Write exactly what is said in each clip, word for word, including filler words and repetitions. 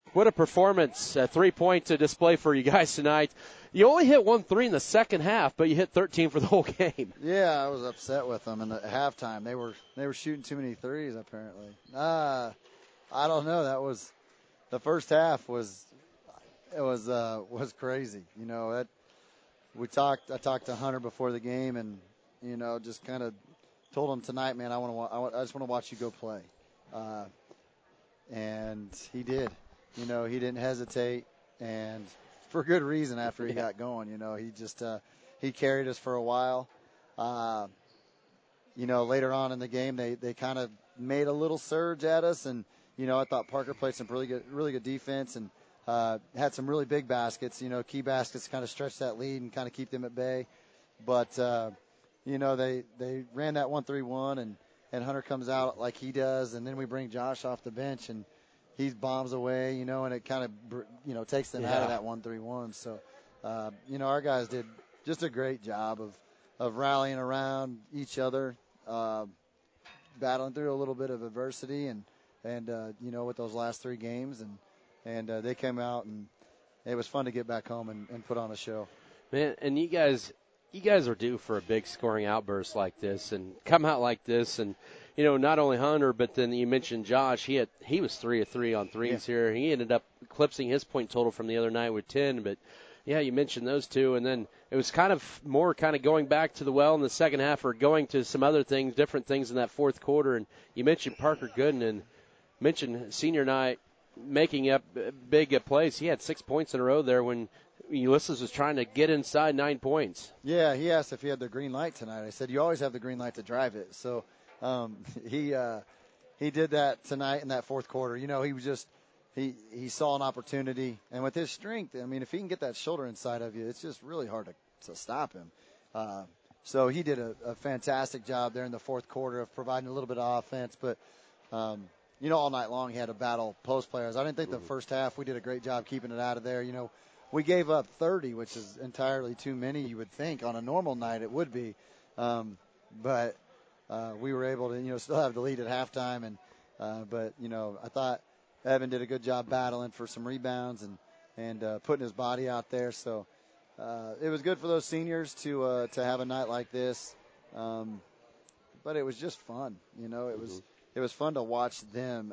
What a performance, a three-point to display for you guys tonight. You only hit one three in the second half, but you hit thirteen for the whole game. Yeah, I was upset with them in the halftime. They were they were shooting too many threes, apparently. Uh, I don't know. That was the first half was it was uh, was crazy. You know, it, we talked. I talked to Hunter before the game, and you know, just kind of told him tonight, man, I want to. I just want to watch you go play, uh, and he did. You know, he didn't hesitate, and for good reason after he got going. You know, he just uh, he carried us for a while. Uh, you know, later on in the game, they, they kind of made a little surge at us, and you know, I thought Parker played some really good really good defense and uh, had some really big baskets. You know, key baskets kind of stretch that lead and kind of keep them at bay. But uh, you know, they they ran that one three one, and and Hunter comes out like he does, and then we bring Josh off the bench and he bombs away, you know, and it kind of, you know, takes them yeah. out of that one three one. So, uh, you know, our guys did just a great job of, of rallying around each other, uh, battling through a little bit of adversity and, and uh, you know, with those last three games. And, and uh, they came out, and it was fun to get back home and, and put on a show. Man, and you guys you guys are due for a big scoring outburst like this and come out like this. And, you know, not only Hunter, but then you mentioned Josh. He had he was three of three on threes yeah. here. He ended up eclipsing his point total from the other night with ten. But, yeah, you mentioned those two. And then it was kind of more kind of going back to the well in the second half or going to some other things, different things in that fourth quarter. And you mentioned Parker Gooden and mentioned senior night making up big plays. He had six points in a row there when Ulysses was trying to get inside nine points. Yeah, he asked if he had the green light tonight. I said, you always have the green light to drive it. So um, he uh, he did that tonight in that fourth quarter. You know, he was just he, – he saw an opportunity. And with his strength, I mean, if he can get that shoulder inside of you, it's just really hard to, to stop him. Uh, so he did a, a fantastic job there in the fourth quarter of providing a little bit of offense. But, um, you know, all night long he had to battle post players. I didn't think the first half we did a great job keeping it out of there. You know, we gave up thirty, which is entirely too many, you would think. On a normal night it would be. Um, but uh, we were able to, you know, still have the lead at halftime. And uh, But, you know, I thought Evan did a good job battling for some rebounds and, and uh, putting his body out there. So uh, it was good for those seniors to uh, to have a night like this. Um, but it was just fun. You know, it was, mm-hmm. it was fun to watch them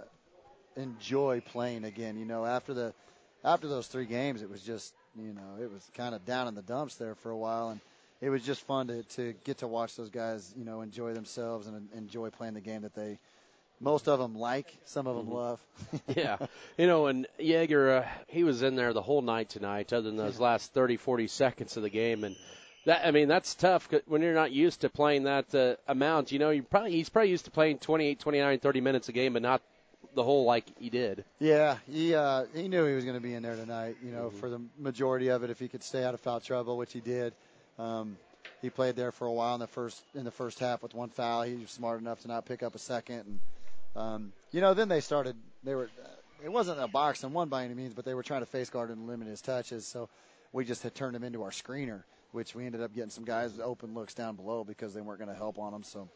enjoy playing again. You know, after the After those three games, it was just, you know, it was kind of down in the dumps there for a while. And it was just fun to, to get to watch those guys, you know, enjoy themselves and enjoy playing the game that they, most of them like, some of them mm-hmm. love. Yeah. You know, and Yeager, uh, he was in there the whole night tonight, other than those last thirty, forty seconds of the game. And that, I mean, that's tough when you're not used to playing that uh, amount. You know, you probably he's probably used to playing twenty-eight, twenty-nine, thirty minutes a game, but not the whole like he did. Yeah, he uh, he knew he was going to be in there tonight, you know, mm-hmm. for the majority of it, if he could stay out of foul trouble, which he did. Um, he played there for a while in the first in the first half with one foul. He was smart enough to not pick up a second. And, um, you know, then they started, they were, it wasn't a box and one by any means, but they were trying to face guard and limit his touches. So we just had turned him into our screener, which we ended up getting some guys open looks down below because they weren't going to help on him. So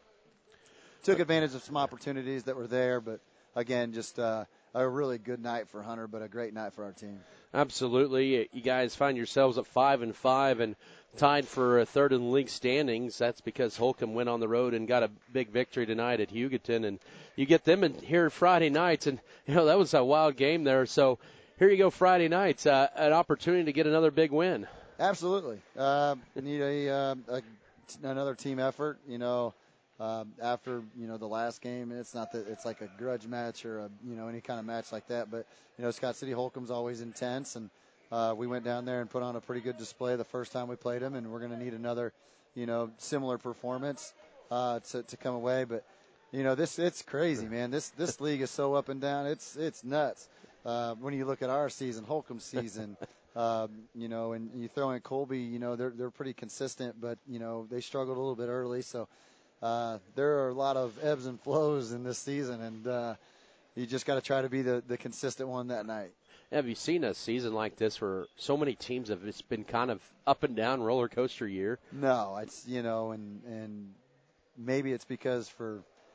took advantage of some opportunities that were there, but again, just uh, a really good night for Hunter, but a great night for our team. Absolutely. You guys find yourselves at five and five and tied for a third in the league standings. That's because Holcomb went on the road and got a big victory tonight at Hugoton. And you get them in here Friday nights, and, you know, that was a wild game there. So here you go Friday nights, uh, an opportunity to get another big win. Absolutely. Uh, need a, uh, a another team effort, you know. Um, after, you know, the last game, it's not that it's like a grudge match or, a, you know, any kind of match like that. But, you know, Scott City Holcomb's always intense. And uh, we went down there and put on a pretty good display the first time we played them. And we're going to need another, you know, similar performance uh, to, to come away. But, you know, this it's crazy, man. This this league is so up and down. It's it's nuts. Uh, when you look at our season, Holcomb's season, um, you know, and you throw in Colby, you know, they're, they're pretty consistent. But, you know, they struggled a little bit early. So, Uh, there are a lot of ebbs and flows in this season, and uh, you just got to try to be the, the consistent one that night. Have you seen a season like this where so many teams have it's been kind of up and down roller coaster year? No, it's, you know, and and maybe it's because for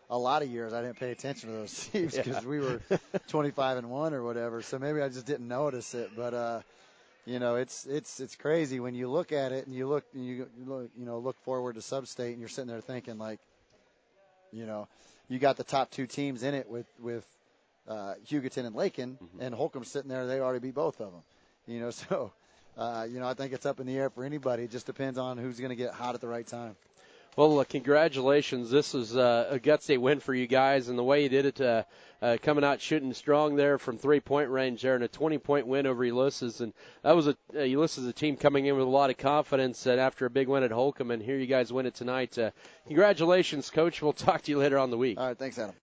a lot of years I didn't pay attention to those teams because Yeah. we were twenty-five and one or whatever. So maybe I just didn't notice it. But uh, you know, it's it's it's crazy when you look at it and you look and you, you look you know look forward to Sub-State and you're sitting there thinking like, you know, you got the top two teams in it with with uh, Hugoton and Lakin, mm-hmm. and Holcomb's sitting there. They already beat both of them. You know, so uh, you know I think it's up in the air for anybody. It just depends on who's going to get hot at the right time. Well, uh, congratulations. This is uh, a gutsy win for you guys, and the way you did it, uh, uh, coming out shooting strong there from three-point range there, and a twenty-point win over Ulysses. And that was a uh, Ulysses, a team coming in with a lot of confidence and after a big win at Holcomb, and here you guys win it tonight. Uh, congratulations, Coach. We'll talk to you later on the week. All right, thanks, Adam.